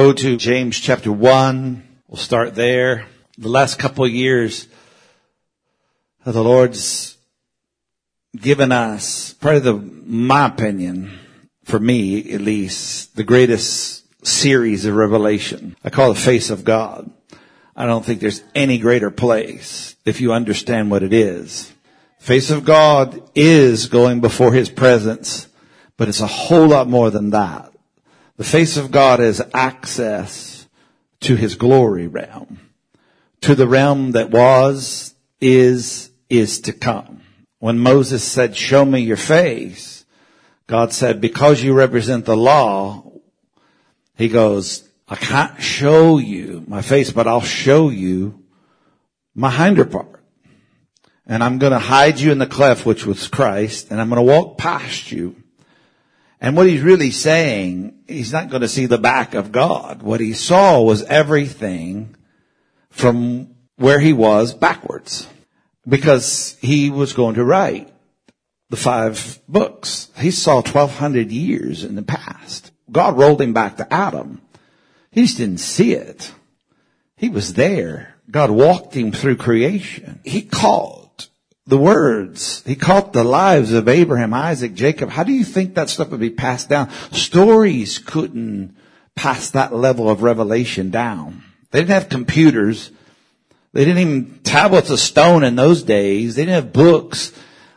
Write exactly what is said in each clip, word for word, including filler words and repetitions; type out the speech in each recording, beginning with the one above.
Go to James chapter one. We'll start there. The last couple of years, the Lord's given us, probably the, my opinion, for me at least, the greatest series of revelation. I call it Face of God. I don't think there's any greater place if you understand what it is. Face of God is going before His presence, but it's a whole lot more than that. The face of God is access to His glory realm, to the realm that was, is, is to come. When Moses said, "Show me your face," God said, "Because you represent the law," He goes, "I can't show you my face, but I'll show you my hinder part. And I'm going to hide you in the cleft," which was Christ, "and I'm going to walk past you." And what He's really saying, He's not going to see the back of God. What He saw was everything from where He was backwards, because He was going to write the five books. He saw twelve hundred years in the past. God rolled Him back to Adam. He just didn't see it. He was there. God walked Him through creation. He caught the words. He caught the lives of Abraham, Isaac, Jacob. How do you think that stuff would be passed down? Stories couldn't pass that level of revelation down. They didn't have computers. They didn't even tablets of stone in those days. They didn't have books.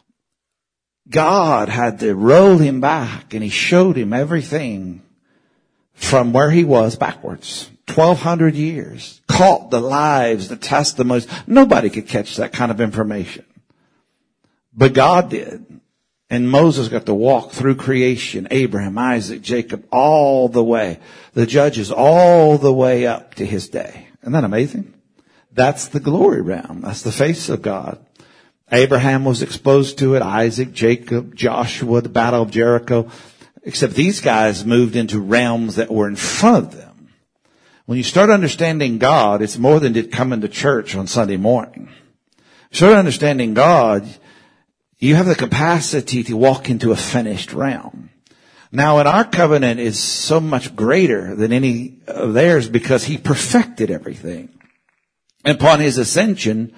God had to roll Him back, and He showed him everything from where he was backwards. twelve hundred years. Caught the lives, the testimonies. Nobody could catch that kind of information. But God did. And Moses got to walk through creation. Abraham, Isaac, Jacob, all the way. The judges all the way up to his day. Isn't that amazing? That's the glory realm. That's the face of God. Abraham was exposed to it. Isaac, Jacob, Joshua, the Battle of Jericho. Except these guys moved into realms that were in front of them. When you start understanding God, it's more than just coming to church on Sunday morning. You start understanding God, you have the capacity to walk into a finished realm. Now, in our covenant is so much greater than any of theirs because He perfected everything. And upon His ascension,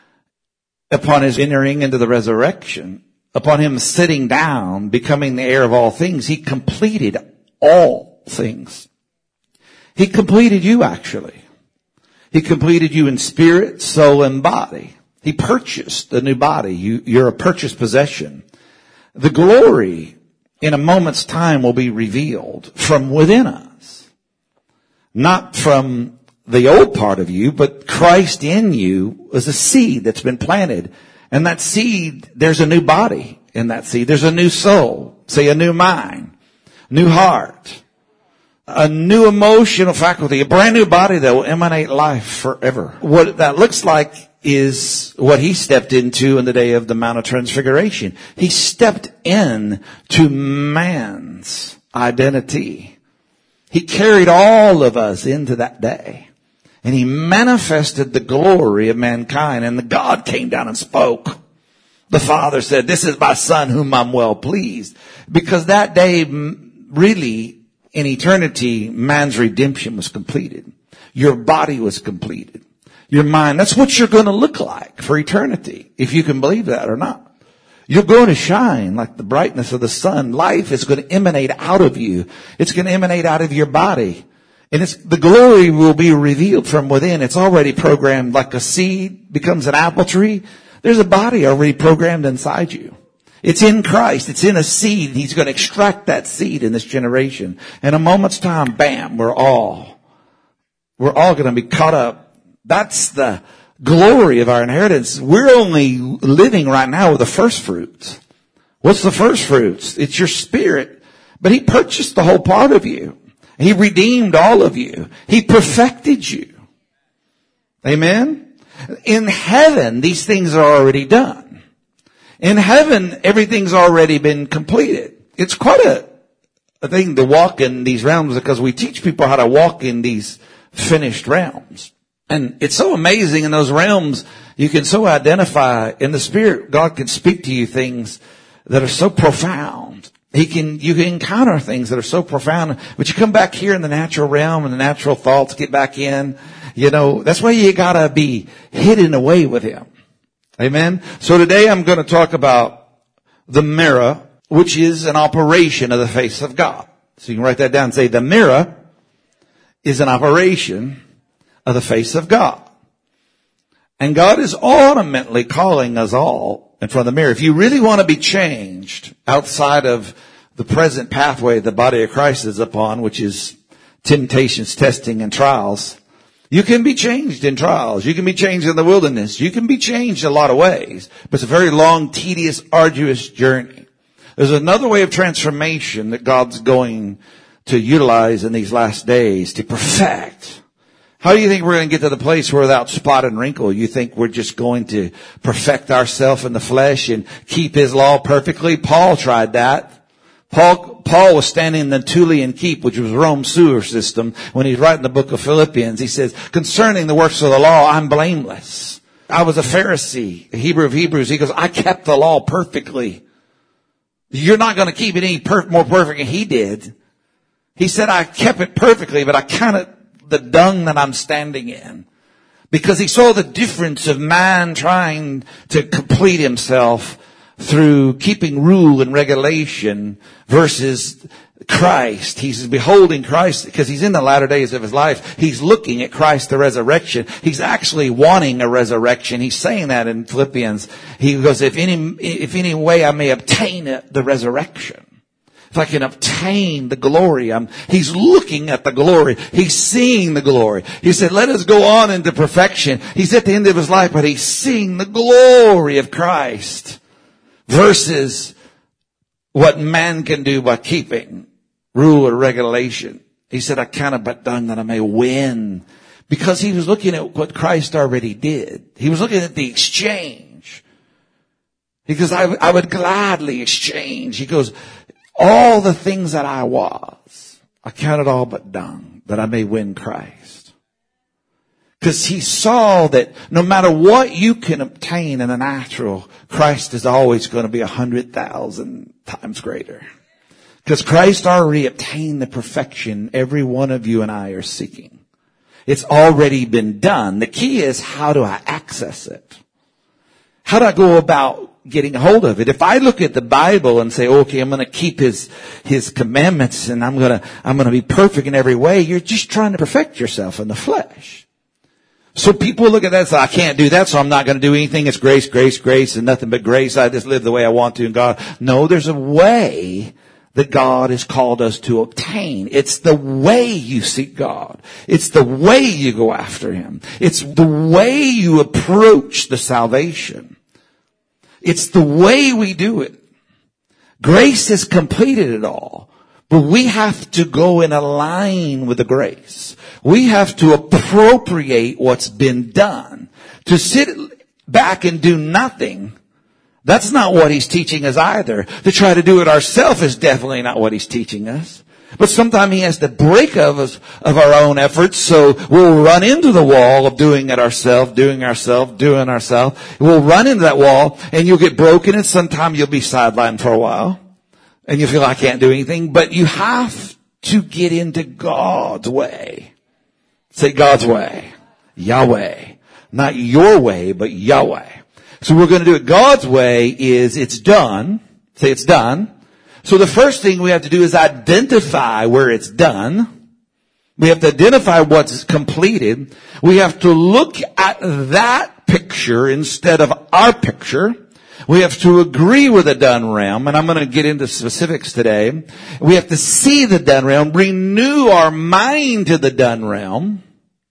upon His entering into the resurrection, upon Him sitting down, becoming the heir of all things, He completed all things. He completed you, actually. He completed you in spirit, soul, and body. He purchased a new body. You, you're a purchased possession. The glory in a moment's time will be revealed from within us. Not from the old part of you, but Christ in you is a seed that's been planted. And that seed, there's a new body in that seed. There's a new soul. Say a new mind, new heart, a new emotional faculty, a brand new body that will emanate life forever. What that looks like is what He stepped into in the day of the Mount of Transfiguration. He stepped in to man's identity. He carried all of us into that day. And He manifested the glory of mankind. And the God came down and spoke. The Father said, "This is my Son whom I'm well pleased." Because that day, really, in eternity, man's redemption was completed. Your body was completed. Your mind, that's what you're going to look like for eternity, if you can believe that or not. You're going to shine like the brightness of the sun. Life is going to emanate out of you. It's going to emanate out of your body. And it's, the glory will be revealed from within. It's already programmed like a seed becomes an apple tree. There's a body already programmed inside you. It's in Christ. It's in a seed. He's going to extract that seed in this generation. In a moment's time, bam, we're all, we're all going to be caught up. That's the glory of our inheritance. We're only living right now with the first fruits. What's the first fruits? It's your spirit. But He purchased the whole part of you. He redeemed all of you. He perfected you. Amen? In heaven, these things are already done. In heaven, everything's already been completed. It's quite a, a thing to walk in these realms because we teach people how to walk in these finished realms. And it's so amazing in those realms, you can so identify in the Spirit. God can speak to you things that are so profound. He can, you can encounter things that are so profound, but you come back here in the natural realm and the natural thoughts get back in. You know, that's why you gotta be hidden away with him. Amen. So today I'm going to talk about the mirror, which is an operation of the face of God. So you can write that down and say the mirror is an operation of the face of God. And God is ultimately calling us all in front of the mirror. If you really want to be changed outside of the present pathway the body of Christ is upon, which is temptations, testing, and trials, you can be changed in trials. You can be changed in the wilderness. You can be changed a lot of ways. But it's a very long, tedious, arduous journey. There's another way of transformation that God's going to utilize in these last days to perfect. How do you think we're going to get to the place where without spot and wrinkle, you think we're just going to perfect ourselves in the flesh and keep his law perfectly? Paul tried that. Paul, Paul was standing in the Tullian Keep, which was Rome's sewer system, when he's writing the book of Philippians. He says, concerning the works of the law, I'm blameless. I was a Pharisee, a Hebrew of Hebrews. He goes, I kept the law perfectly. You're not going to keep it any per- more perfect than he did. He said, I kept it perfectly, but I counted the dung that I'm standing in. Because he saw the difference of man trying to complete himself through keeping rule and regulation versus Christ. He's beholding Christ because he's in the latter days of his life. He's looking at Christ, the resurrection. He's actually wanting a resurrection. He's saying that in Philippians. He goes, if any, if any way I may obtain the resurrection. If I can obtain the glory, I'm, he's looking at the glory. He's seeing the glory. He said, let us go on into perfection. He's at the end of his life, but he's seeing the glory of Christ versus what man can do by keeping rule or regulation. He said, I count it but dung that I may win. Because he was looking at what Christ already did. He was looking at the exchange. He goes, I, I would gladly exchange. He goes, all the things that I was, I count it all but dung, that I may win Christ. Because he saw that no matter what you can obtain in the natural, Christ is always going to be a hundred thousand times greater. Because Christ already obtained the perfection every one of you and I are seeking. It's already been done. The key is, how do I access it? How do I go about getting a hold of it? If I look at the Bible and say, okay, I'm going to keep his, his commandments and I'm going to, I'm going to be perfect in every way, you're just trying to perfect yourself in the flesh. So people look at that and say, I can't do that, so I'm not going to do anything. It's grace, grace, grace, and nothing but grace. I just live the way I want to in God. No, there's a way that God has called us to obtain. It's the way you seek God. It's the way you go after him. It's the way you approach the salvation. It's the way we do it. Grace has completed it all. But we have to go in a line with the grace. We have to appropriate what's been done. To sit back and do nothing, that's not what he's teaching us either. To try to do it ourselves is definitely not what he's teaching us. But sometimes he has to break of us, of our own efforts, so we'll run into the wall of doing it ourselves, doing ourselves, doing ourselves. We'll run into that wall, and you'll get broken, and sometimes you'll be sidelined for a while, and you feel, I can't do anything. But you have to get into God's way. Say God's way. Yahweh. Not your way, but Yahweh. So we're going to do it God's way is, it's done. Say it's done. So the first thing we have to do is identify where it's done. We have to identify what's completed. We have to look at that picture instead of our picture. We have to agree with the done realm, and I'm going to get into specifics today. We have to see the done realm, renew our mind to the done realm,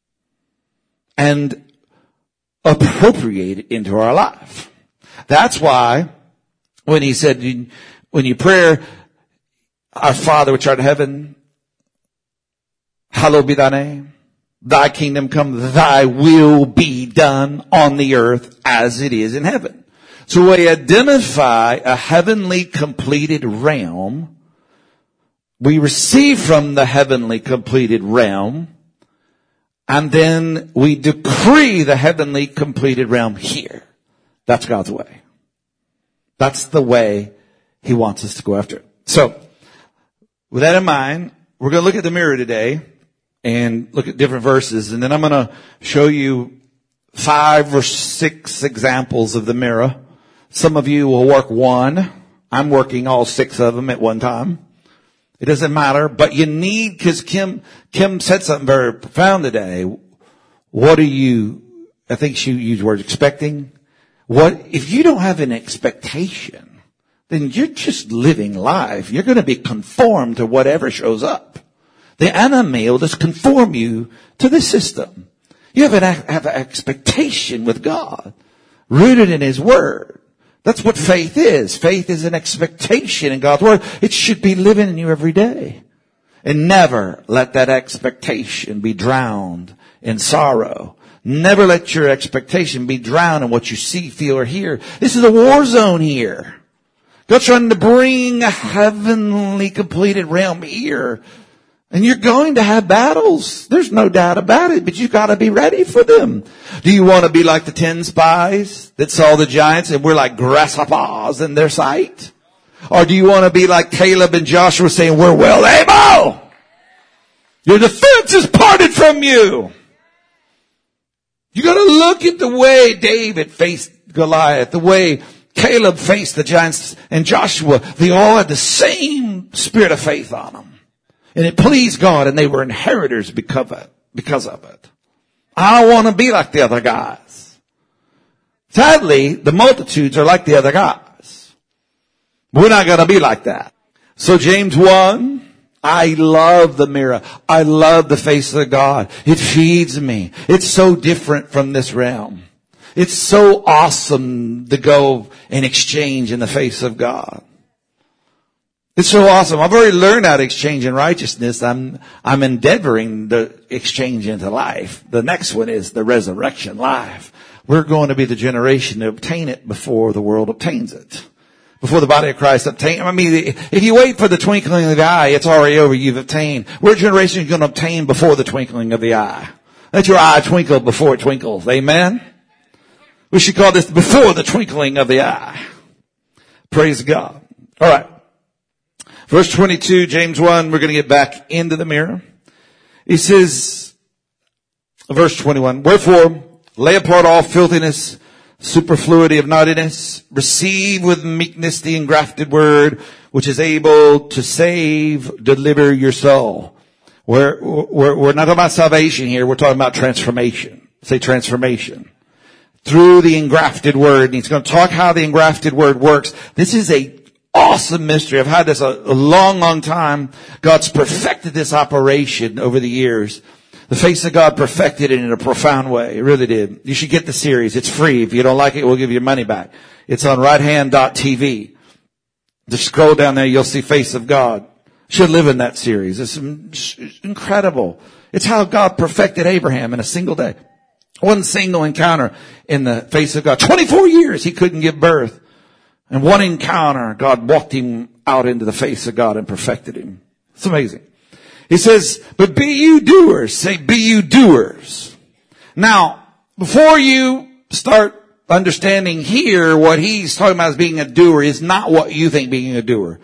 and appropriate it into our life. That's why when he said, when you pray, our Father which art in heaven, hallowed be thy name. Thy kingdom come, thy will be done on the earth as it is in heaven. So we identify a heavenly completed realm. We receive from the heavenly completed realm. And then we decree the heavenly completed realm here. That's God's way. That's the way he wants us to go after it. So, with that in mind, we're going to look at the mirror today and look at different verses. And then I'm going to show you five or six examples of the mirror. Some of you will work one. I'm working all six of them at one time. It doesn't matter, but you need, because Kim, Kim said something very profound today. What are you, I think she used the word expecting. What, if you don't have an expectation, then you're just living life. You're going to be conformed to whatever shows up. The enemy will just conform you to the system. You have an, have an expectation with God, rooted in His Word. That's what faith is. Faith is an expectation in God's Word. It should be living in you every day. And never let that expectation be drowned in sorrow. Never let your expectation be drowned in what you see, feel, or hear. This is a war zone here. God's trying to bring a heavenly completed realm here. And you're going to have battles. There's no doubt about it, but you've got to be ready for them. Do you want to be like the ten spies that saw the giants and we're like grasshoppers in their sight? Or do you want to be like Caleb and Joshua saying, we're well able? Your defense is parted from you. You got to look at the way David faced Goliath, the way Caleb faced the giants, and Joshua. They all had the same spirit of faith on them. And it pleased God, and they were inheritors because of it. Because of it. I don't want to be like the other guys. Sadly, the multitudes are like the other guys. We're not going to be like that. So James one, I love the mirror. I love the face of God. It feeds me. It's so different from this realm. It's so awesome to go and exchange in the face of God. It's so awesome. I've already learned how to exchange in righteousness. I'm, I'm endeavoring to exchange into life. The next one is the resurrection life. We're going to be the generation to obtain it before the world obtains it. Before the body of Christ obtain. I mean, if you wait for the twinkling of the eye, it's already over. You've obtained. We're a generation who's going to obtain before the twinkling of the eye. Let your eye twinkle before it twinkles. Amen? We should call this before the twinkling of the eye. Praise God. All right. Verse twenty-two, James one, we're going to get back into the mirror. He says, verse twenty-one, wherefore, lay apart all filthiness, superfluity of naughtiness, receive with meekness the engrafted word, which is able to save, deliver your soul. We're, we're, we're not talking about salvation here, we're talking about transformation. Say transformation. Through the engrafted word. And he's going to talk how the engrafted word works. This is a awesome mystery. I've had this a, a long, long time. God's perfected this operation over the years. The face of God perfected it in a profound way. It really did. You should get the series. It's free. If you don't like it, we'll give you your money back. It's on right hand dot t v. Just scroll down there. You'll see Face of God. Should live in that series. It's incredible. It's how God perfected Abraham in a single day. One single encounter in the face of God. twenty-four years he couldn't give birth. And one encounter, God walked him out into the face of God and perfected him. It's amazing. He says, but be you doers. Say, be you doers. Now, before you start understanding here, what he's talking about as being a doer is not what you think being a doer.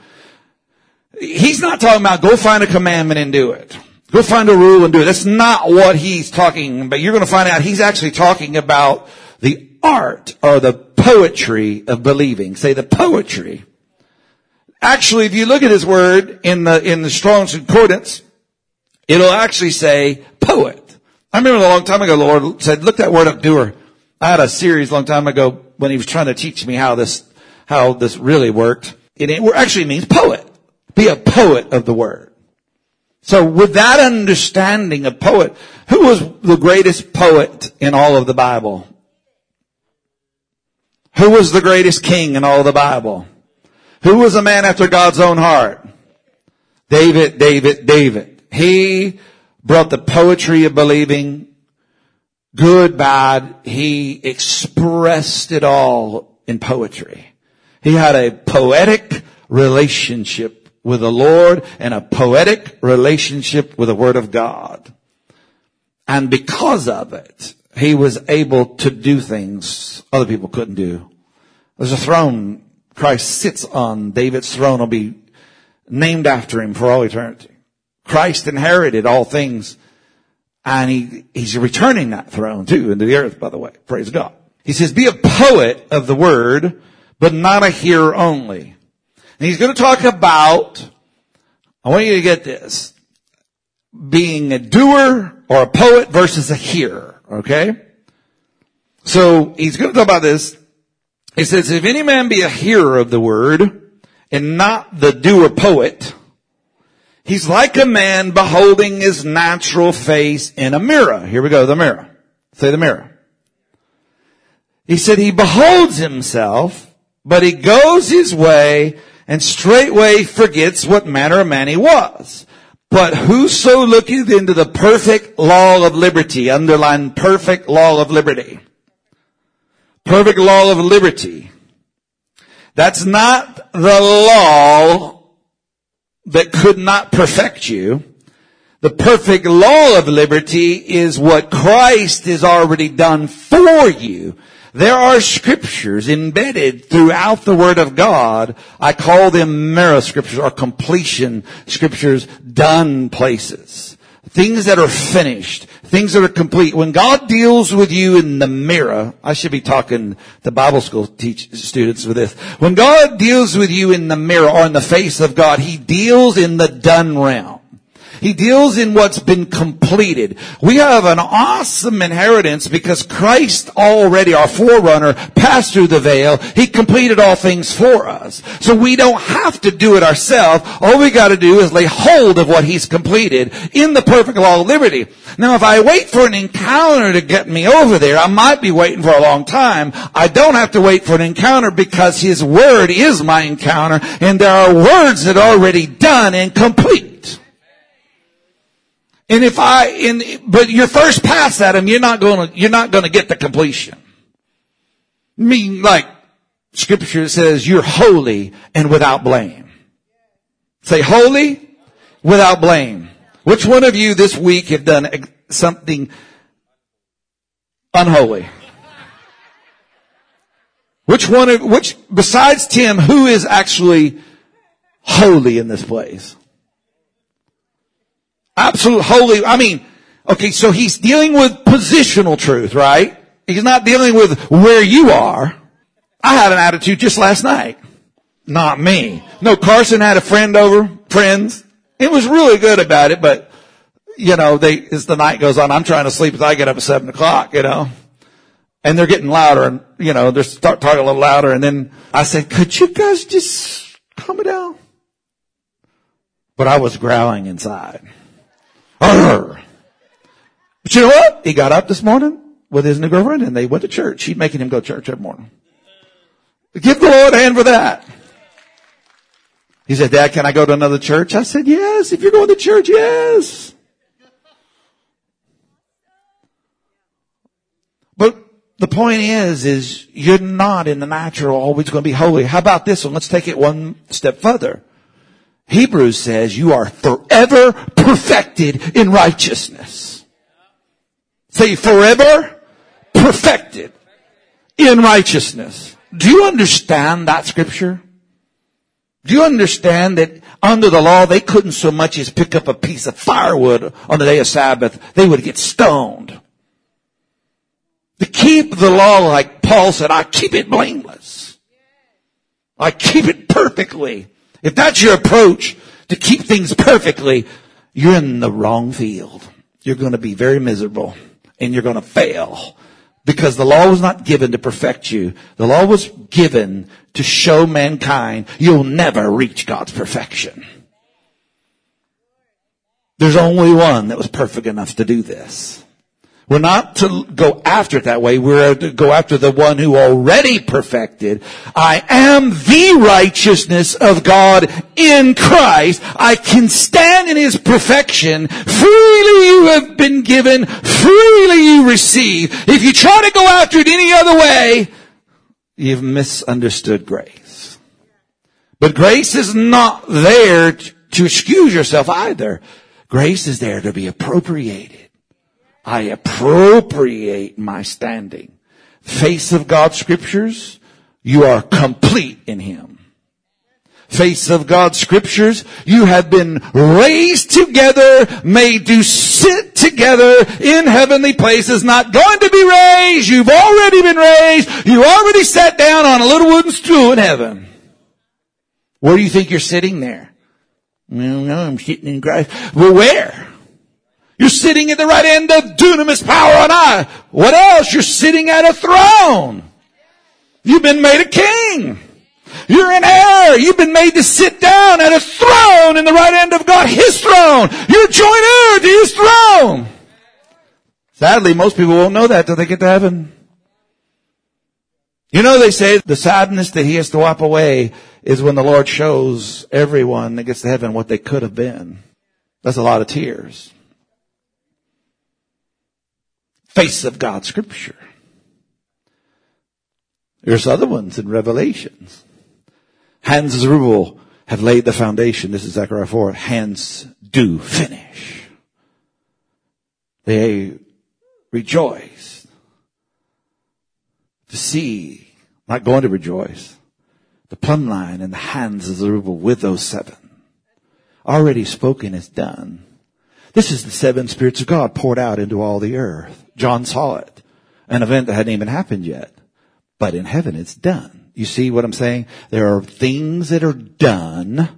He's not talking about go find a commandment and do it. Go find a rule and do it. That's not what he's talking about. You're going to find out he's actually talking about the art or the poetry of believing. Say the poetry. Actually, if you look at his word in the, in the Strong's Concordance, it'll actually say poet. I remember a long time ago, the Lord said, look that word up, doer. I had a series a long time ago when he was trying to teach me how this, how this really worked. And it actually means poet. Be a poet of the word. So with that understanding of poet, who was the greatest poet in all of the Bible? Who was the greatest king in all of the Bible? Who was a man after God's own heart? David, David, David. He brought the poetry of believing, good, bad. He expressed it all in poetry. He had a poetic relationship with the Lord and a poetic relationship with the Word of God. And because of it, he was able to do things other people couldn't do. There's a throne Christ sits on. David's throne will be named after him for all eternity. Christ inherited all things, and he, he's returning that throne too into the earth, by the way. Praise God. He says, be a poet of the word, but not a hearer only. And he's going to talk about, I want you to get this, being a doer or a poet versus a hearer, okay? So he's going to talk about this. He says, if any man be a hearer of the word and not the doer poet, he's like a man beholding his natural face in a mirror. Here we go, the mirror. Say the mirror. He said he beholds himself, but he goes his way and straightway forgets what manner of man he was. But whoso looketh into the perfect law of liberty, underline perfect law of liberty. Perfect law of liberty. That's not the law that could not perfect you. The perfect law of liberty is what Christ has already done for you. There are scriptures embedded throughout the Word of God. I call them mirror scriptures or completion scriptures, done places. Things that are finished. Things that are complete. When God deals with you in the mirror, I should be talking to Bible school teach students with this. When God deals with you in the mirror or in the face of God, He deals in the done realm. He deals in what's been completed. We have an awesome inheritance because Christ already, our forerunner, passed through the veil. He completed all things for us. So we don't have to do it ourselves. All we got to do is lay hold of what He's completed in the perfect law of liberty. Now, if I wait for an encounter to get me over there, I might be waiting for a long time. I don't have to wait for an encounter because His Word is my encounter, and there are words that are already done and complete. And if I, in, but you're first pass at him, you're not going to, you're not going to get the completion. I mean, like Scripture says, you're holy and without blame. Say holy, without blame. Which one of you this week have done something unholy? Which one of, which, besides Tim, who is actually holy in this place? Absolute holy. I mean, okay, so he's dealing with positional truth, right? He's not dealing with where you are. I had an attitude just last night. Not me. No, Carson had a friend over, friends. It was really good about it, but, you know, they, as the night goes on, I'm trying to sleep as I get up at seven o'clock, you know. And they're getting louder and, you know, they start talking a little louder. And then I said, could you guys just calm it down? But I was growling inside. Arr. But you know what? He got up this morning with his new girlfriend and they went to church. She's making him go to church every morning. Give the Lord a hand for that. He said, Dad, can I go to another church? I said, yes. If you're going to church, yes. But the point is, is you're not in the natural always going to be holy. How about this one? Let's take it one step further. Hebrews says you are forever perfected in righteousness. Say forever perfected in righteousness. Do you understand that scripture? Do you understand that under the law they couldn't so much as pick up a piece of firewood on the day of Sabbath? They would get stoned. To keep the law, like Paul said, I keep it blameless. I keep it perfectly. If that's your approach to keep things perfectly, you're in the wrong field. You're going to be very miserable and you're going to fail because the law was not given to perfect you. The law was given to show mankind you'll never reach God's perfection. There's only one that was perfect enough to do this. We're not to go after it that way. We're to go after the one who already perfected. I am the righteousness of God in Christ. I can stand in His perfection. Freely you have been given. Freely you receive. If you try to go after it any other way, you've misunderstood grace. But grace is not there to excuse yourself either. Grace is there to be appropriated. I appropriate my standing. Face of God's scriptures, you are complete in Him. Face of God's scriptures, you have been raised together, made to sit together in heavenly places, not going to be raised. You've already been raised. You already sat down on a little wooden stool in heaven. Where do you think you're sitting there? Well, no, I'm sitting in Christ. Well, where? You're sitting at the right end of dunamis power on high. What else? You're sitting at a throne. You've been made a king. You're an heir. You've been made to sit down at a throne in the right hand of God, His throne. You're joint heir to His throne. Sadly, most people won't know that till they get to heaven. You know, they say the sadness that He has to wipe away is when the Lord shows everyone that gets to heaven what they could have been. That's a lot of tears. Face of God's scripture. There's other ones in Revelations. Hands of Zerubbabel have laid the foundation. This is Zechariah four. Hands do finish. They rejoice to see, not going to rejoice, the plumb line in the hands of Zerubbabel with those seven. Already spoken is done. This is the seven spirits of God poured out into all the earth. John saw it. An event that hadn't even happened yet. But in heaven it's done. You see what I'm saying? There are things that are done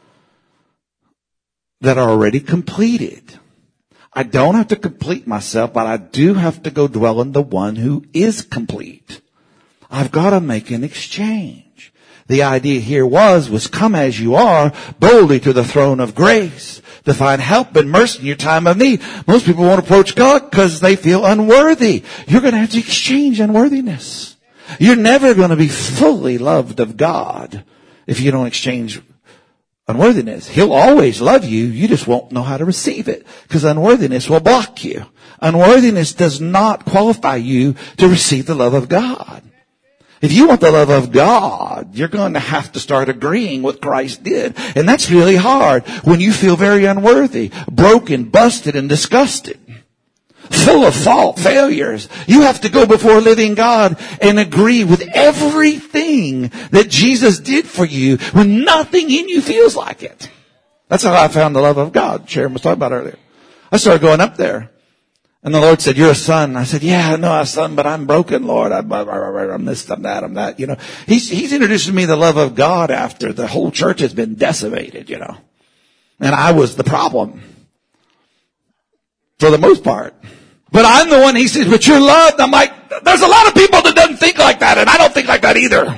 that are already completed. I don't have to complete myself, but I do have to go dwell in the one who is complete. I've got to make an exchange. The idea here was, was come as you are, boldly to the throne of grace, to find help and mercy in your time of need. Most people won't approach God because they feel unworthy. You're going to have to exchange unworthiness. You're never going to be fully loved of God if you don't exchange unworthiness. He'll always love you. You just won't know how to receive it because unworthiness will block you. Unworthiness does not qualify you to receive the love of God. If you want the love of God, you're going to have to start agreeing what Christ did. And that's really hard when you feel very unworthy, broken, busted, and disgusted. Full of fault, failures. You have to go before a living God and agree with everything that Jesus did for you when nothing in you feels like it. That's how I found the love of God. Sharon was talking about earlier. I started going up there. And the Lord said, you're a son. I said, yeah, I know I'm a son, but I'm broken, Lord. I'm, I'm this, I'm that, I'm that, you know. He's, he's introducing me the love of God after the whole church has been decimated, you know. And I was the problem. For the most part. But I'm the one, he says, but you're loved. I'm like, there's a lot of people that doesn't think like that, and I don't think like that either.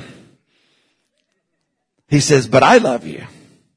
He says, but I love you.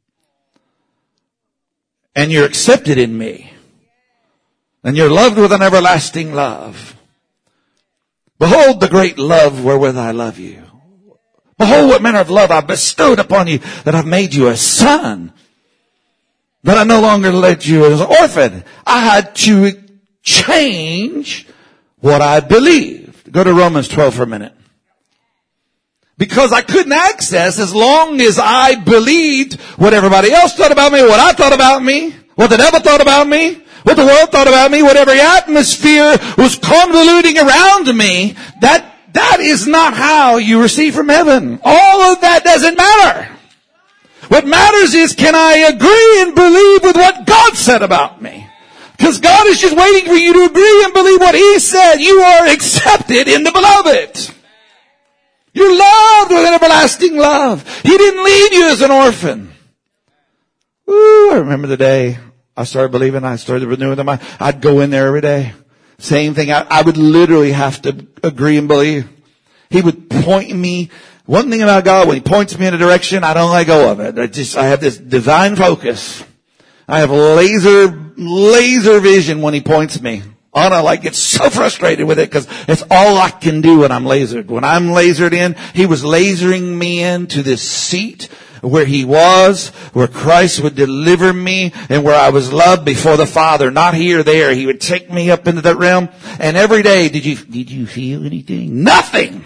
And you're accepted in me. And you're loved with an everlasting love. Behold the great love wherewith I love you. Behold what manner of love I've bestowed upon you, that I've made you a son. That I no longer led you as an orphan. I had to change what I believed. Go to Romans twelve for a minute. Because I couldn't access as long as I believed what everybody else thought about me, what I thought about me, what the devil thought about me, what the world thought about me, what every atmosphere was convoluting around me. That, that is not how you receive from heaven. All of that doesn't matter. What matters is, can I agree and believe with what God said about me? Because God is just waiting for you to agree and believe what He said. You are accepted in the beloved. You're loved with an everlasting love. He didn't leave you as an orphan. Ooh, I remember the day I started believing. I started renewing them. I'd go in there every day. Same thing. I, I would literally have to agree and believe. He would point me. One thing about God, when He points me in a direction, I don't let go of it. I just, I have this divine focus. I have laser, laser vision when He points me. Anna like gets so frustrated with it because it's all I can do when I'm lasered. When I'm lasered in, He was lasering me into this seat where He was, where Christ would deliver me, and where I was loved before the Father. Not here, there. He would take me up into that realm. And every day, did you, did you feel anything? Nothing.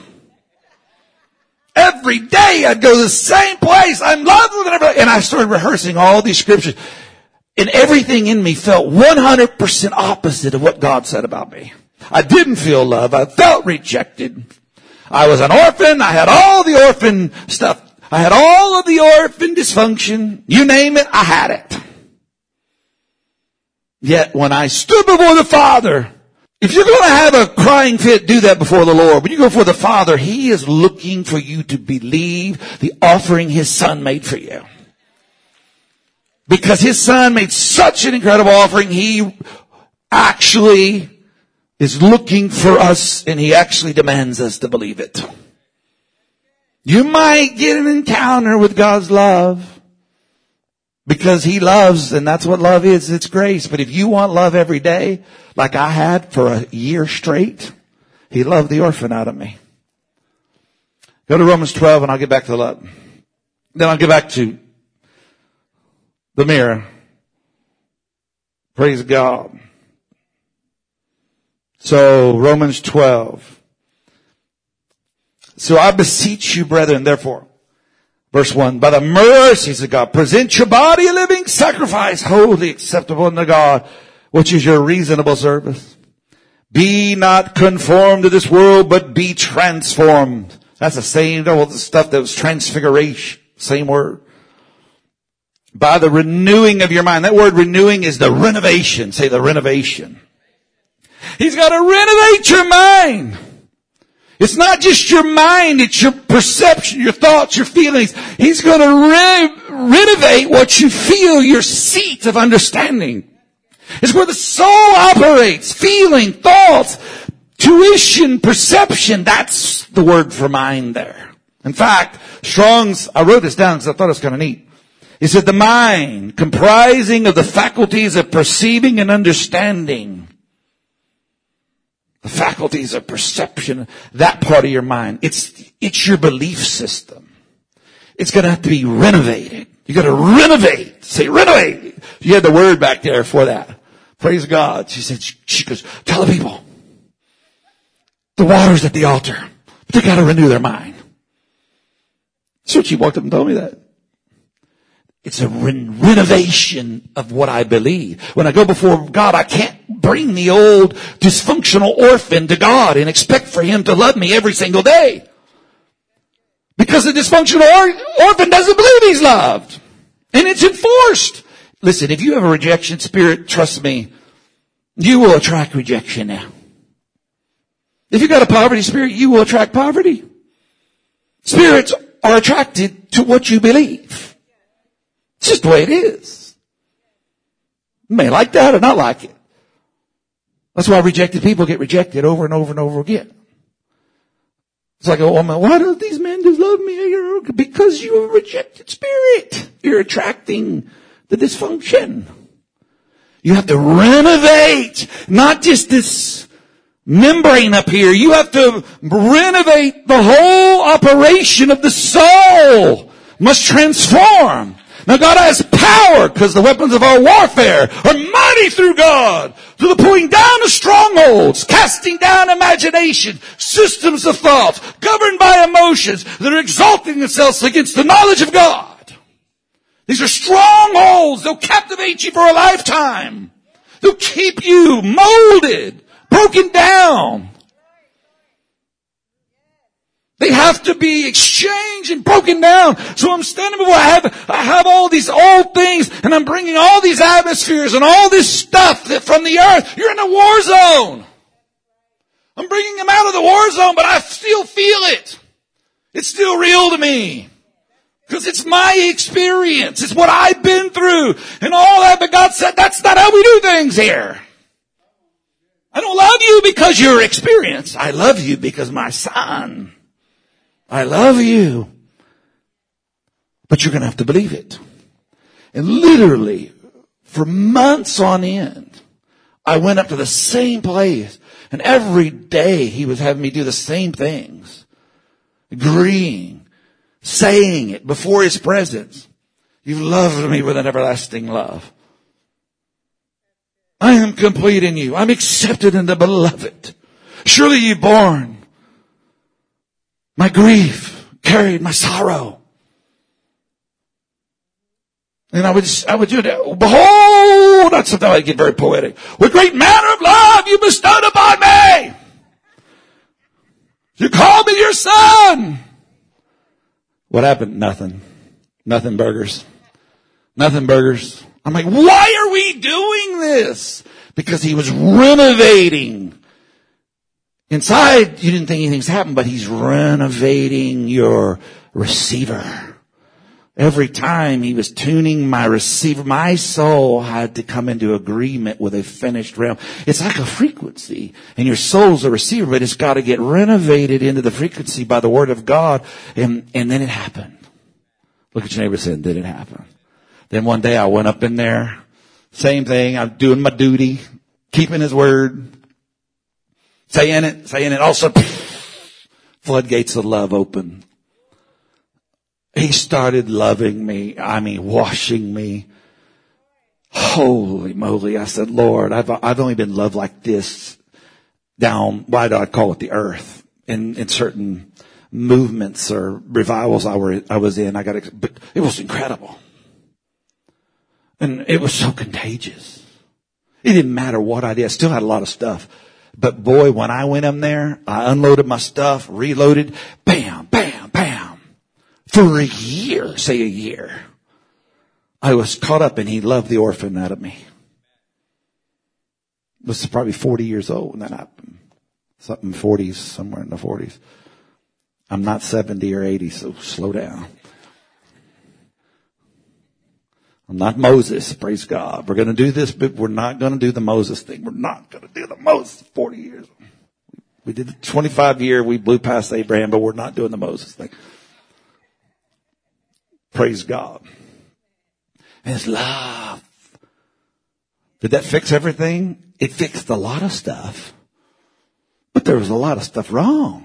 Every day I'd go to the same place. I'm loved with it. And I started rehearsing all these scriptures. And everything in me felt one hundred percent opposite of what God said about me. I didn't feel love. I felt rejected. I was an orphan. I had all the orphan stuff. I had all of the orphan dysfunction. You name it, I had it. Yet when I stood before the Father, if you're going to have a crying fit, do that before the Lord. When you go before the Father, He is looking for you to believe the offering His Son made for you. Because His Son made such an incredible offering, He actually is looking for us, and He actually demands us to believe it. You might get an encounter with God's love because He loves, and that's what love is. It's grace. But if you want love every day, like I had for a year straight, He loved the orphan out of me. Go to Romans twelve and I'll get back to the love. Then I'll get back to the mirror. Praise God. So Romans twelve. So I beseech you, brethren, therefore, verse one, by the mercies of God, present your body a living sacrifice, holy, acceptable unto God, which is your reasonable service. Be not conformed to this world, but be transformed. That's the same old stuff that was transfiguration. Same word. By the renewing of your mind. That word renewing is the renovation. Say the renovation. He's got to renovate your mind. It's not just your mind, it's your perception, your thoughts, your feelings. He's going to re- renovate what you feel, your seat of understanding. It's where the soul operates. Feeling, thoughts, tuition, perception. That's the word for mind there. In fact, Strong's, I wrote this down because I thought it was kind of neat. He said the mind, comprising of the faculties of perceiving and understanding. The faculties of perception, that part of your mind. It's, it's your belief system. It's going to have to be renovated. You got to renovate. Say renovate. You had the word back there for that. Praise God. She said, she goes, tell the people. The water's at the altar. But they got to renew their mind. So she walked up and told me that. It's a re- renovation of what I believe. When I go before God, I can't bring the old dysfunctional orphan to God and expect for Him to love me every single day. Because the dysfunctional or- orphan doesn't believe he's loved. And it's enforced. Listen, if you have a rejection spirit, trust me, you will attract rejection now. If you got a poverty spirit, you will attract poverty. Spirits are attracted to what you believe. It's just the way it is. You may like that or not like it. That's why rejected people get rejected over and over and over again. It's like a woman, why don't these men just love me? Because you're a rejected spirit. You're attracting the dysfunction. You have to renovate, not just this membrane up here. You have to renovate the whole operation of the soul. Must transform. Now God has power because the weapons of our warfare are mighty through God to the pulling down of strongholds, casting down imagination, systems of thoughts, governed by emotions that are exalting themselves against the knowledge of God. These are strongholds. They'll captivate you for a lifetime. They'll keep you molded, broken down. They have to be exchanged and broken down. So I'm standing before, I have, I have all these old things, and I'm bringing all these atmospheres and all this stuff that from the earth. You're in a war zone. I'm bringing them out of the war zone, but I still feel it. It's still real to me. Because it's my experience. It's what I've been through. And all that, but God said, that's not how we do things here. I don't love you because your experience. I love you because my son. I love you. But you're going to have to believe it. And literally, for months on end, I went up to the same place. And every day he was having me do the same things. Agreeing. Saying it before his presence. You've loved me with an everlasting love. I am complete in you. I'm accepted in the beloved. Surely you've borne my grief, carried my sorrow. And I would, I would do it. Behold, that's something I get very poetic. What great manner of love you bestowed upon me. You called me your son. What happened? Nothing. Nothing burgers. Nothing burgers. I'm like, why are we doing this? Because he was renovating. Inside, you didn't think anything's happened, but he's renovating your receiver. Every time he was tuning my receiver, my soul had to come into agreement with a finished realm. It's like a frequency, and your soul's a receiver, but it's got to get renovated into the frequency by the Word of God, and, and then it happened. Look at your neighbor and say, did it happen? Then one day I went up in there, same thing, I'm doing my duty, keeping His Word, saying it, saying it, also, floodgates of love open. He started loving me. I mean, washing me. Holy moly. I said, Lord, I've, I've only been loved like this down, why do I call it the earth? In, in certain movements or revivals I were, I was in. I got, but it was incredible. And it was so contagious. It didn't matter what I did. I still had a lot of stuff. But boy, when I went in there, I unloaded my stuff, reloaded, bam, bam, bam. For a year, say a year, I was caught up and He loved the orphan out of me. This is probably forty years old when that happened. Something forties, somewhere in the forties. I'm not seventy or eighty, so slow down. I'm not Moses, praise God. We're going to do this, but we're not going to do the Moses thing. We're not going to do the Moses forty years. We did the twenty-five year, we blew past Abraham, but we're not doing the Moses thing. Praise God. And His love. Did that fix everything? It fixed a lot of stuff. But there was a lot of stuff wrong.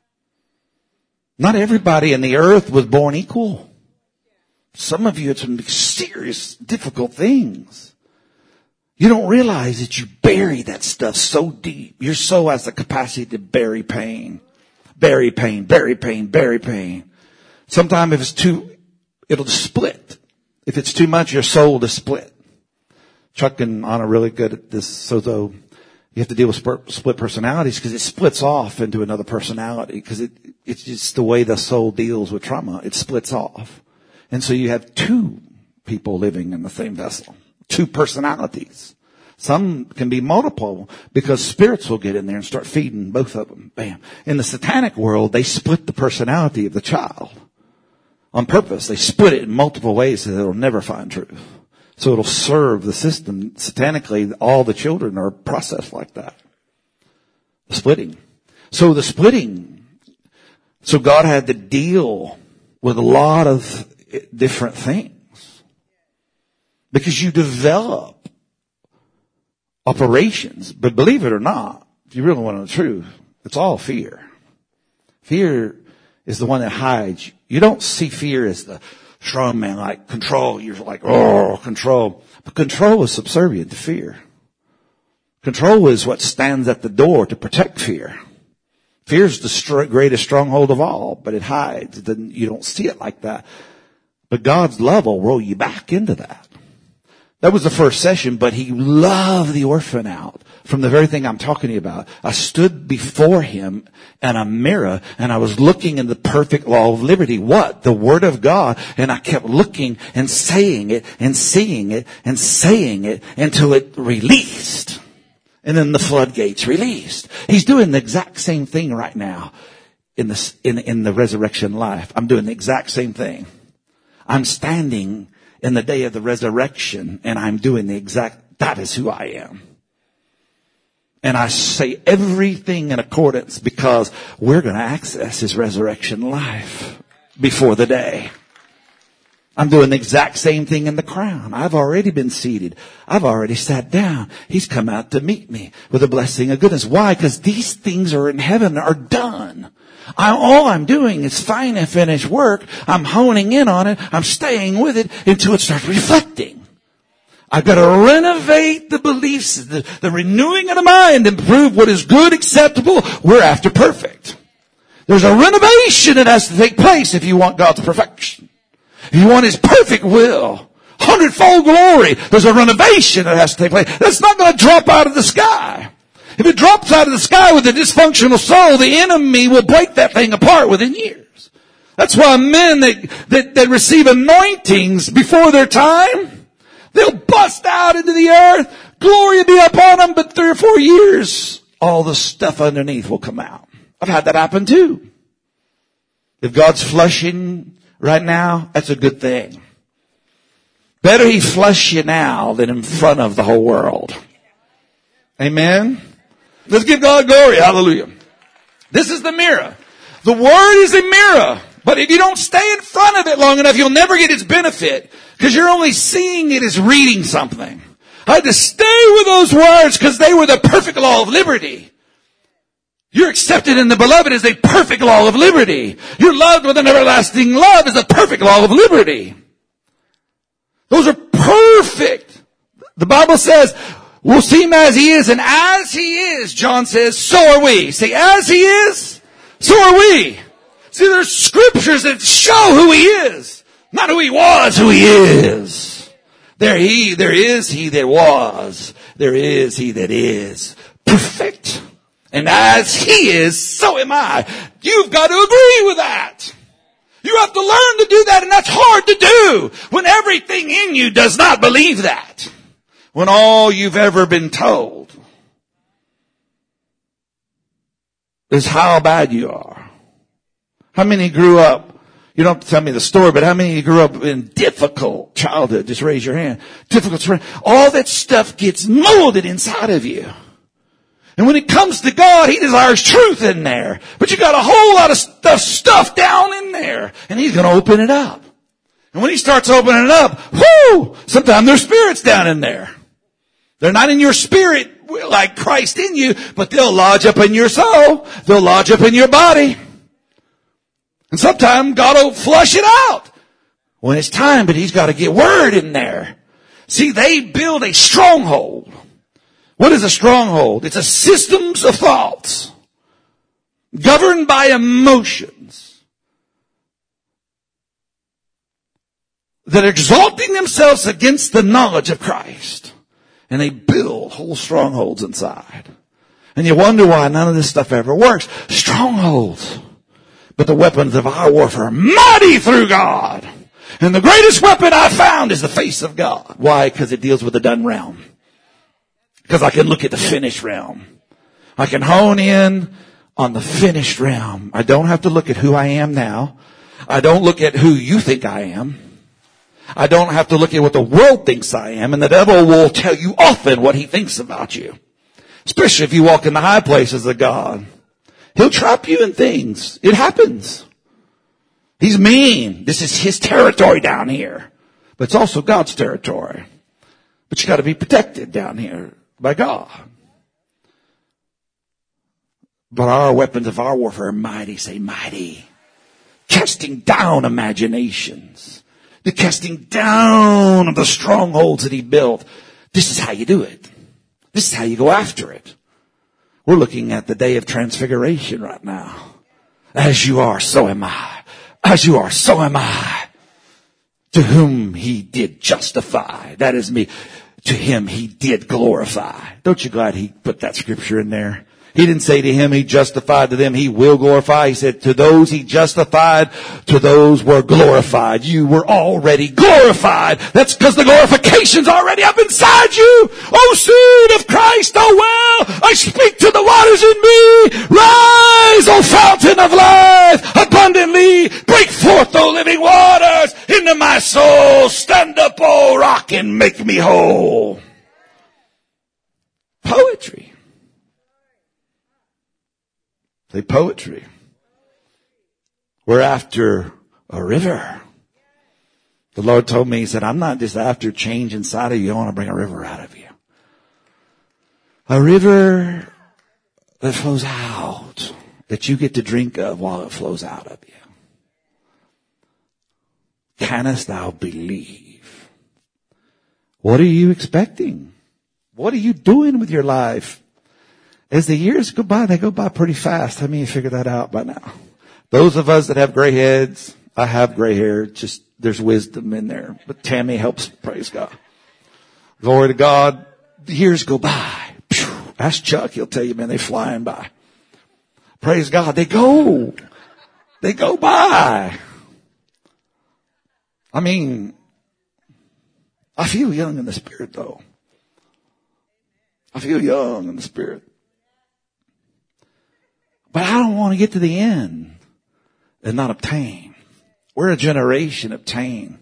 Not everybody in the earth was born equal. Some of you had some serious, difficult things. You don't realize that you bury that stuff so deep. Your soul has the capacity to bury pain. Bury pain, bury pain, bury pain. Sometimes if it's too... it'll split. If it's too much, your soul will split. Chuck and Anna are really good at this. So though you have to deal with split personalities because it splits off into another personality because it, it's just the way the soul deals with trauma. It splits off. And so you have two people living in the same vessel. Two personalities. Some can be multiple because spirits will get in there and start feeding both of them. Bam. In the satanic world, they split the personality of the child. On purpose, they split it in multiple ways so that it'll never find truth. So it'll serve the system. Satanically, all the children are processed like that. The splitting. So the splitting. So God had to deal with a lot of different things. Because you develop operations. But believe it or not, if you really want to know the truth, it's all fear. Fear is the one that hides. You don't see fear as the strong man, like control. You're like, oh, control. But control is subservient to fear. Control is what stands at the door to protect fear. Fear is the str- greatest stronghold of all, but it hides. It doesn't, you don't see it like that. But God's love will roll you back into that. That was the first session, but He loved the orphan out from the very thing I'm talking to you about. I stood before Him in a mirror and I was looking in the perfect law of liberty. What? The Word of God. And I kept looking and saying it and seeing it and saying it until it released. And then the floodgates released. He's doing the exact same thing right now in the, in, in the resurrection life. I'm doing the exact same thing. I'm standing in the day of the resurrection, and I'm doing the exact, that is who I am. And I say everything in accordance because we're going to access His resurrection life before the day. I'm doing the exact same thing in the crown. I've already been seated. I've already sat down. He's come out to meet me with a blessing of goodness. Why? Because these things are in heaven, are done. I, all I'm doing is fine and finished work. I'm honing in on it. I'm staying with it until it starts reflecting. I've got to renovate the beliefs, the, the renewing of the mind, and prove what is good, acceptable. We're after perfect. There's a renovation that has to take place if you want God's perfection. If you want His perfect will, hundredfold glory, there's a renovation that has to take place. That's not going to drop out of the sky. If it drops out of the sky with a dysfunctional soul, the enemy will break that thing apart within years. That's why men that, that, that receive anointings before their time, they'll bust out into the earth. Glory be upon them, but three or four years, all the stuff underneath will come out. I've had that happen too. If God's flushing right now, that's a good thing. Better He flush you now than in front of the whole world. Amen? Let's give God glory. Hallelujah. This is the mirror. The Word is a mirror. But if you don't stay in front of it long enough, you'll never get its benefit. Because you're only seeing it as reading something. I had to stay with those words because they were the perfect law of liberty. You're accepted in the beloved as a perfect law of liberty. You're loved with an everlasting love as a perfect law of liberty. Those are perfect. The Bible says, we'll see Him as He is, and as He is, John says, so are we. Say, as He is, so are we. See, there's scriptures that show who He is. Not who He was, who He is. There he, there is He that was. There is He that is. Perfect. And as He is, so am I. You've got to agree with that. You have to learn to do that, and that's hard to do when everything in you does not believe that. When all you've ever been told is how bad you are. How many grew up, you don't have to tell me the story, but how many of you grew up in difficult childhood? Just raise your hand. Difficult. All that stuff gets molded inside of you. And when it comes to God, He desires truth in there. But you got a whole lot of stuff, stuff down in there. And He's going to open it up. And when He starts opening it up, whoo, sometimes there's spirits down in there. They're not in your spirit like Christ in you, but they'll lodge up in your soul. They'll lodge up in your body. And sometimes God will flush it out when it's time, but He's got to get word in there. See, they build a stronghold. What is a stronghold? It's a systems of thoughts governed by emotions that are exalting themselves against the knowledge of Christ. And they build whole strongholds inside. And you wonder why none of this stuff ever works. Strongholds. But the weapons of our warfare are mighty through God. And the greatest weapon I found is the face of God. Why? Because it deals with the done realm. Because I can look at the finished realm. I can hone in on the finished realm. I don't have to look at who I am now. I don't look at who you think I am. I don't have to look at what the world thinks I am. And the devil will tell you often what he thinks about you. Especially if you walk in the high places of God. He'll trap you in things. It happens. He's mean. This is his territory down here. But it's also God's territory. But you got to be protected down here by God. But our weapons of our warfare are mighty. Say mighty. Casting down imaginations. The casting down of the strongholds that he built. This is how you do it. This is how you go after it. We're looking at the day of transfiguration right now. As you are, so am I. As you are, so am I. To whom he did justify. That is me. To him he did glorify. Don't you glad he put that scripture in there? He didn't say to him he justified, to them he will glorify. He said to those he justified, to those were glorified. You were already glorified. That's because the glorification's already up inside you. O seed of Christ, oh well, I speak to the waters in me. Rise, O fountain of life, abundantly. Break forth, O living waters, into my soul. Stand up, O rock, and make me whole. Poetry. Say poetry. We're after a river. The Lord told me, he said, I'm not just after change inside of you. I want to bring a river out of you. A river that flows out, that you get to drink of while it flows out of you. Canst thou believe? What are you expecting? What are you doing with your life? As the years go by, they go by pretty fast. How many of you figured that out by now? Those of us that have gray heads, I have gray hair. Just, there's wisdom in there. But Tammy helps, praise God. Glory to God. The years go by. Phew. Ask Chuck, he'll tell you, man, they're flying by. Praise God. They go. They go by. I mean, I feel young in the spirit though. I feel young in the spirit. But I don't want to get to the end and not obtain. We're a generation obtain.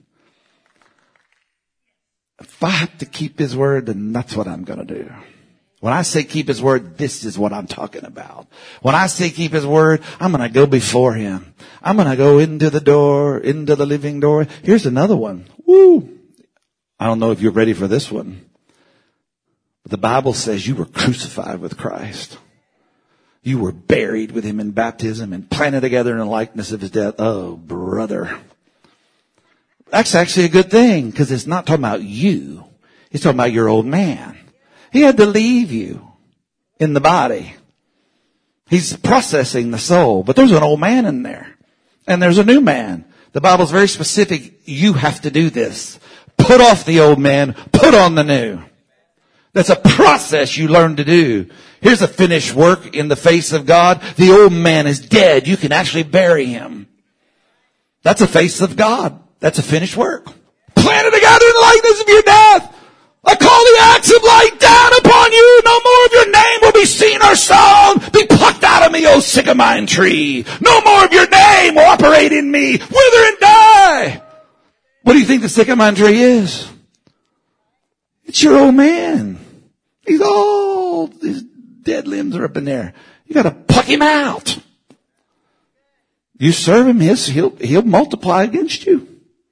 If I have to keep his word, then that's what I'm going to do. When I say keep his word, this is what I'm talking about. When I say keep his word, I'm going to go before him. I'm going to go into the door, into the living door. Here's another one. Woo! I don't know if you're ready for this one. But the Bible says you were crucified with Christ. You were buried with him in baptism and planted together in the likeness of his death. Oh, brother. That's actually a good thing because it's not talking about you. It's talking about your old man. He had to leave you in the body. He's processing the soul. But there's an old man in there. And there's a new man. The Bible's very specific. You have to do this. Put off the old man. Put on the new. That's a process you learn to do. Here's a finished work in the face of God. The old man is dead. You can actually bury him. That's a face of God. That's a finished work. Planted together in the likeness of your death. I call the axe of light down upon you. No more of your name will be seen or sown. Be plucked out of me, O sycamine tree. No more of your name will operate in me. Wither and die. What do you think the sycamine tree is? It's your old man. He's old. His dead limbs are up in there. You got to pluck him out. You serve him, he'll, he'll multiply against you.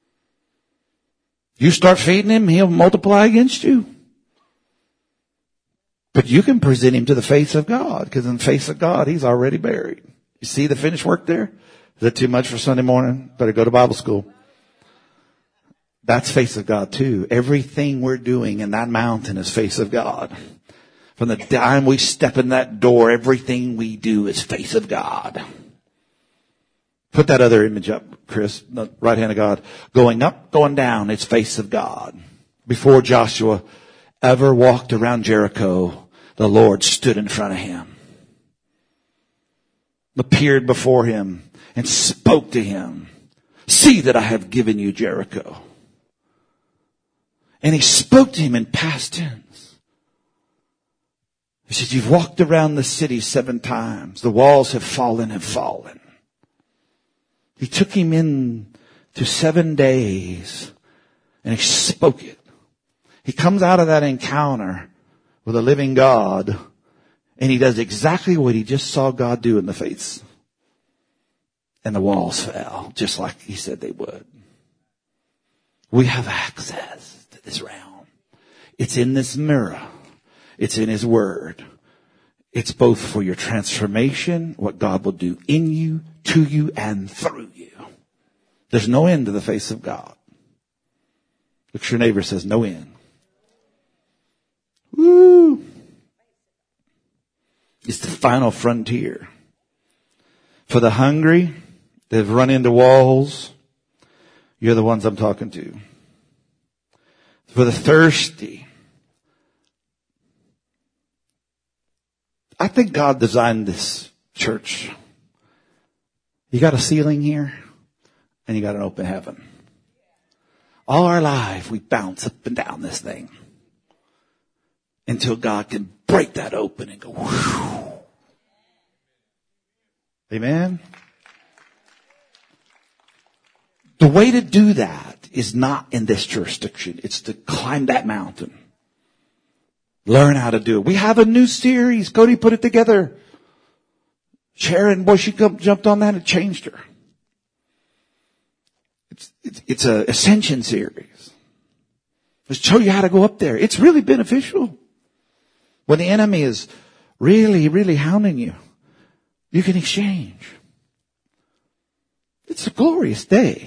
You start feeding him, he'll multiply against you. But you can present him to the face of God, because in the face of God, he's already buried. You see the finished work there? Is that too much for Sunday morning? Better go to Bible school. That's face of God too. Everything we're doing in that mountain is face of God. From the time we step in that door, everything we do is face of God. Put that other image up, Chris, the right hand of God. Going up, going down, it's face of God. Before Joshua ever walked around Jericho, the Lord stood in front of him, appeared before him, and spoke to him. See that I have given you Jericho. And he spoke to him in past tense. He said, you've walked around the city seven times. The walls have fallen, have fallen. He took him in to seven days and he spoke it. He comes out of that encounter with a living God and he does exactly what he just saw God do in the face. And the walls fell just like he said they would. We have access to this realm. It's in this mirror. It's in his word. It's both for your transformation, what God will do in you, to you, and through you. There's no end to the face of God. Look at your neighbor, says no end. Woo! It's the final frontier. For the hungry, they've run into walls. You're the ones I'm talking to. For the thirsty, I think God designed this church. You got a ceiling here and you got an open heaven. All our life we bounce up and down this thing until God can break that open and go whoosh. Amen. The way to do that is not in this jurisdiction. It's to climb that mountain. Learn how to do it. We have a new series. Cody put it together. Sharon, boy, she jumped on that and changed her. It's, it's, it's a ascension series. Let's show you how to go up there. It's really beneficial. When the enemy is really, really hounding you, you can exchange. It's a glorious day.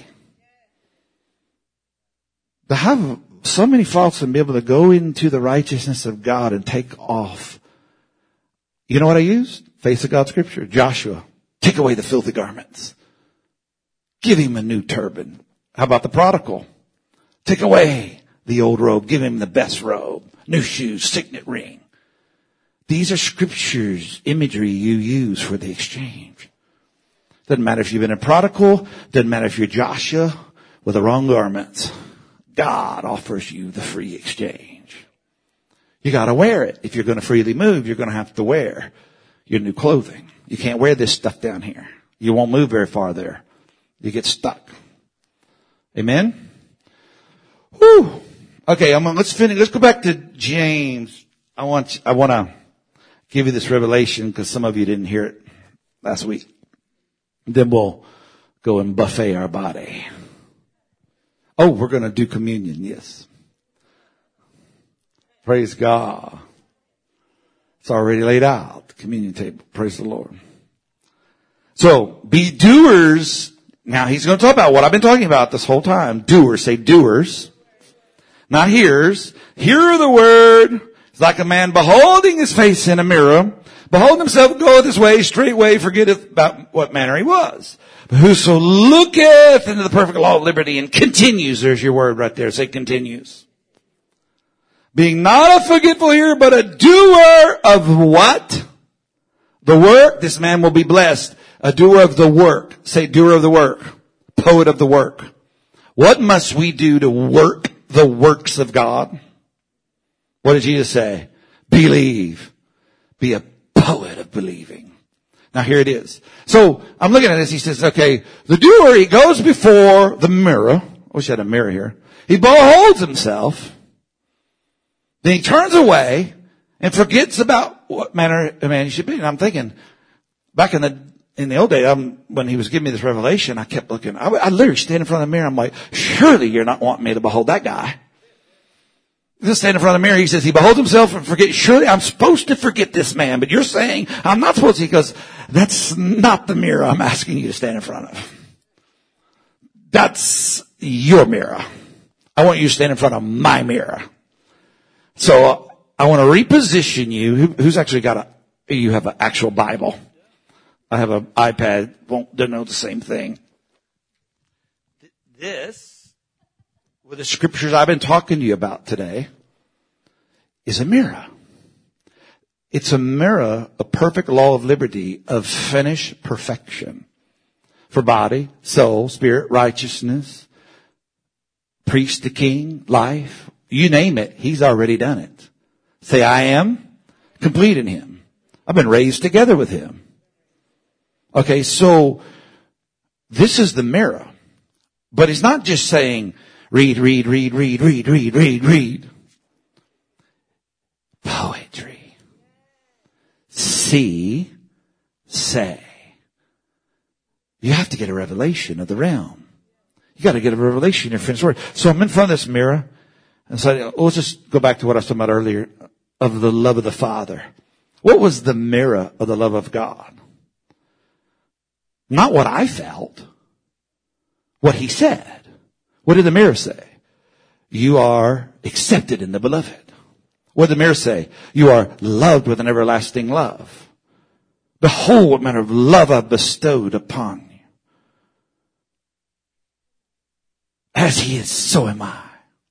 To have so many faults and be able to go into the righteousness of God and take off. You know what I used? Face of God scripture. Joshua. Take away the filthy garments. Give him a new turban. How about the prodigal? Take away the old robe. Give him the best robe. New shoes, signet ring. These are scriptures, imagery you use for the exchange. Doesn't matter if you've been a prodigal. Doesn't matter if you're Joshua. with the wrong garments, God offers you the free exchange. You got to wear it. If you're going to freely move, you're going to have to wear your new clothing. You can't wear this stuff down here. You won't move very far there. You get stuck. Amen? Whew. Okay, I'm, let's finish. Let's go back to James. I want, I want to give you this revelation because some of you didn't hear it last week. Then we'll go and buffet our body. Oh, we're going to do communion. Yes. Praise God. It's already laid out, the communion table. Praise the Lord. So, be doers. Now, he's going to talk about what I've been talking about this whole time. Doers. Say doers. Not hearers. Hearer the word. It's like a man beholding his face in a mirror. Behold himself goeth his way, straightway forgetteth about what manner he was. But whoso looketh into the perfect law of liberty and continues, there's your word right there. Say continues. Being not a forgetful hearer, but a doer of what? The work. This man will be blessed. A doer of the work. Say doer of the work. Poet of the work. What must we do to work the works of God? What did Jesus say? Believe. Be a poet of believing. Now here it is. So I'm looking at this. He says, okay, the doer, he goes before the mirror. I wish I had a mirror here. He beholds himself. Then he turns away and forgets about what manner of man he should be. And I'm thinking, back in the in the old day, um, when he was giving me this revelation, I kept looking. I, I literally stand in front of the mirror. I'm like, surely you're not wanting me to behold that guy. Just stand in front of the mirror. He says he beholds himself and forget. Surely I'm supposed to forget this man, but you're saying I'm not supposed to. He goes, that's not the mirror I'm asking you to stand in front of. That's your mirror. I want you to stand in front of my mirror. So uh, I want to reposition you. Who, who's actually got a, you have an actual Bible. I have an iPad. Won't denote the same thing. This, with the scriptures I've been talking to you about today, is a mirror. It's a mirror, a perfect law of liberty, of finished perfection. For body, soul, spirit, righteousness, priest to king, life, you name it, he's already done it. Say, I am complete in him. I've been raised together with him. Okay, so this is the mirror. But it's not just saying, read, read, read, read, read, read, read, read. Poetry. See, say. You have to get a revelation of the realm. You got to get a revelation in your finished word. So I'm in front of this mirror. And so let's just go back to what I was talking about earlier of the love of the Father. What was the mirror of the love of God? Not what I felt. What he said. What did the mirror say? You are accepted in the beloved. What did the mirror say? You are loved with an everlasting love. Behold what manner of love I've bestowed upon you. As he is, so am I.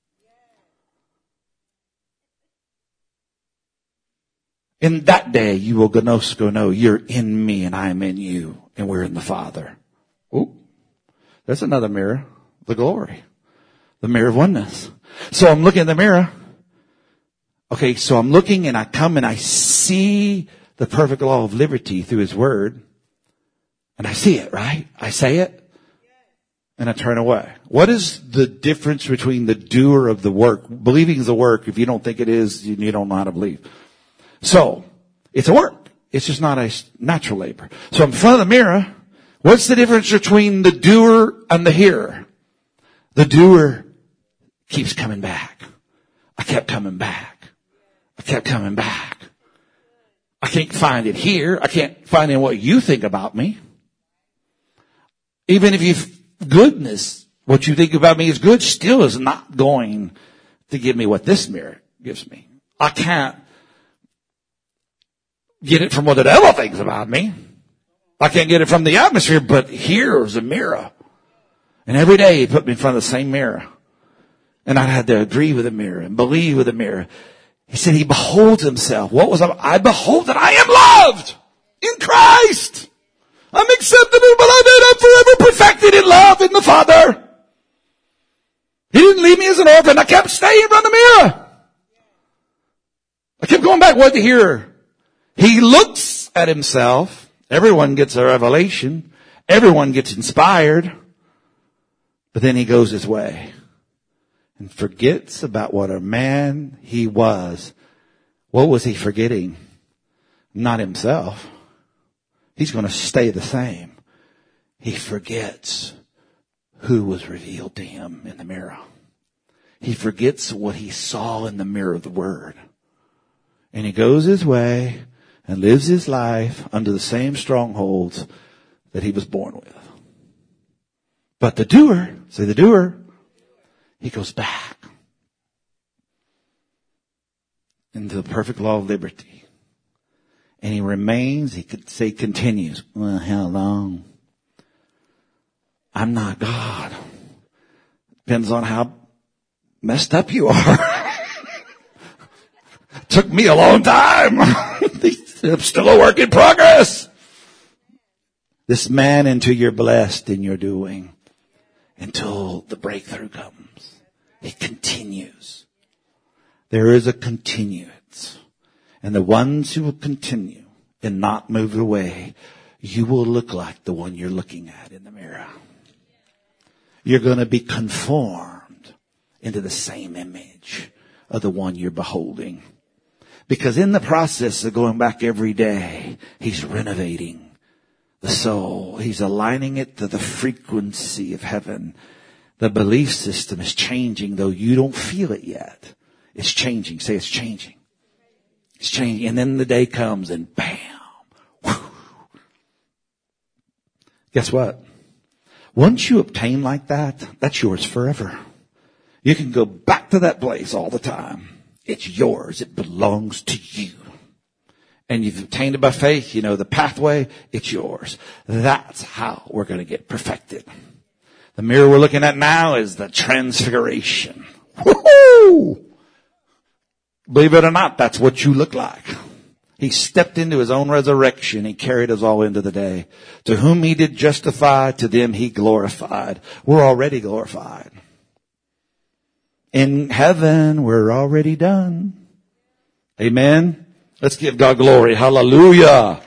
In that day, you will gnosko know you're in me and I am in you and we're in the Father. Ooh, there's another mirror, the glory, the mirror of oneness. So I'm looking in the mirror. Okay, so I'm looking and I come and I see the perfect law of liberty through his word. And I see it, right? I say it and I turn away. What is the difference between the doer of the work? Believing is a work. If you don't think it is, you don't know how to believe. So, it's a work. It's just not a natural labor. So in front of the mirror, what's the difference between the doer and the hearer? The doer keeps coming back. I kept coming back. I kept coming back. I can't find it here. I can't find it in what you think about me. Even if you've goodness, what you think about me is good, still is not going to give me what this mirror gives me. I can't get it from what the devil thinks about me. I can't get it from the atmosphere, but here's a mirror. And every day he put me in front of the same mirror. And I had to agree with the mirror and believe with the mirror. He said he beholds himself. What was I? I behold that I am loved in Christ. I'm accepted and beloved. I'm forever perfected in love in the Father. He didn't leave me as an orphan. I kept staying in front of the mirror. I kept going back. What to hear? He looks at himself. Everyone gets a revelation. Everyone gets inspired. But then he goes his way and forgets about what a man he was. What was he forgetting? Not himself. He's going to stay the same. He forgets who was revealed to him in the mirror. He forgets what he saw in the mirror of the Word. And he goes his way and lives his life under the same strongholds that he was born with. But the doer, say the doer, he goes back into the perfect law of liberty. And he remains, he could say continues. Well, how long? I'm not God. Depends on how messed up you are. Took me a long time. I'm still a work in progress. This man until you're blessed in your doing. Until the breakthrough comes. It continues. There is a continuance. And the ones who will continue and not move away, you will look like the one you're looking at in the mirror. You're going to be conformed into the same image of the one you're beholding. Because in the process of going back every day, he's renovating the soul. He's aligning it to the frequency of heaven. The belief system is changing, though you don't feel it yet. It's changing. Say it's changing. It's changing. And then the day comes and bam. Whew. Guess what? Once you obtain like that, that's yours forever. You can go back to that place all the time. It's yours. It belongs to you. And you've obtained it by faith. You know the pathway. It's yours. That's how we're going to get perfected. The mirror we're looking at now is the transfiguration. Woo-hoo! Believe it or not, that's what you look like. He stepped into his own resurrection. He carried us all into the day. To whom he did justify, to them he glorified. We're already glorified. In heaven, we're already done. Amen. Let's give God glory. Hallelujah.